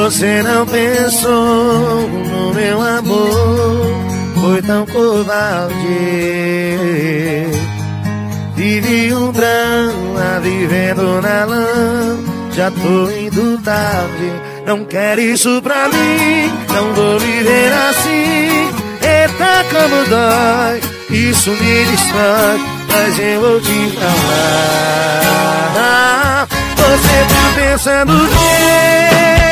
Você não pensou no meu amor, foi tão covarde. Vivi um drama, vivendo na lama, já tô indo tarde. Não quero isso pra mim, não vou viver assim. Eita como dói, isso me destrói, mas eu vou te falar. Você tá pensando o quê?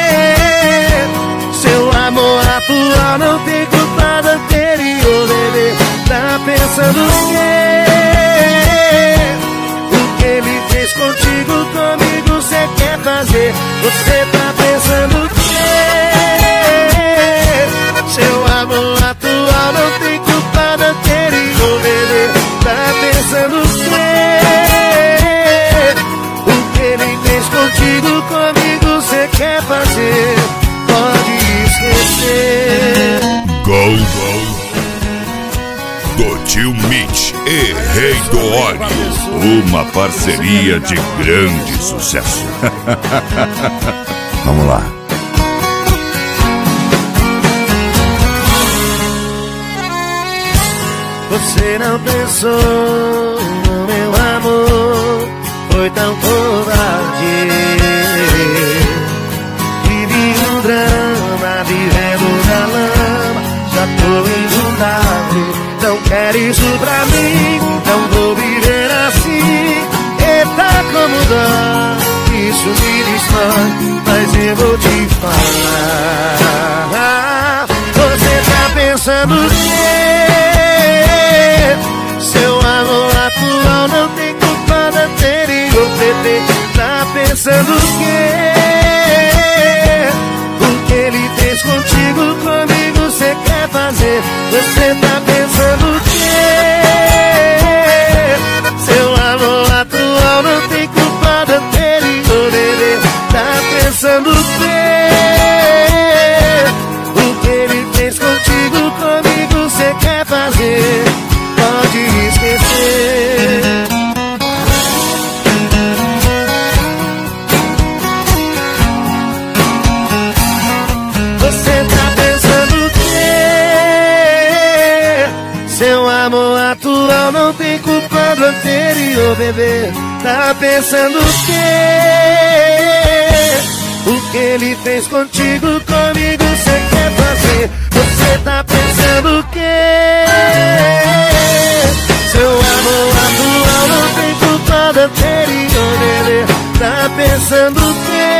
Seu amor atual não tem culpa do anterior, bebê. Tá pensando o quê? O que ele fez contigo, comigo cê quer fazer? Você tá pensando o quê? Seu amor atual não tem culpa do anterior, bebê. Tá pensando o quê? O que ele fez contigo, comigo cê quer fazer? Pode esquecer. Gol do tio Mitch e Rei do Óleo, uma parceria de grande sucesso. Vamos lá. Você não pensou no meu amor, foi tão covarde. Vivi um drama, vivendo na lama, já tô indo tarde. Não quero isso pra mim, não vou viver assim. Eita como dói, isso me destrói, mas eu vou te falar. Você tá pensando o quê? Seu amor atual não tem culpa do anterior, bebê. Tá pensando o quê? O que ele fez contigo, comigo cê quer fazer? Você tá pensando o quê? Seu amor atual não tem culpa do anterior, bebê. Tá pensando o quê? O que ele fez contigo, comigo cê quer fazer? Pode esquecer. Você tá pensando o quê? Seu amor atual não tem culpa do anterior, bebê. Tá pensando o quê? O que ele fez contigo, comigo cê quer fazer? Você tá pensando o quê? Seu amor atual não tem culpa do anterior, bebê. Tá pensando o quê?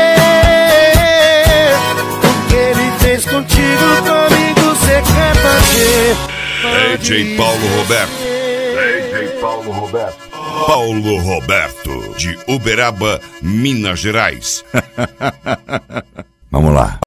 O que ele fez contigo, comigo cê quer fazer? DJ Paulo Roberto. DJ Paulo Roberto. Paulo Roberto, de Uberaba, Minas Gerais. Vamos lá.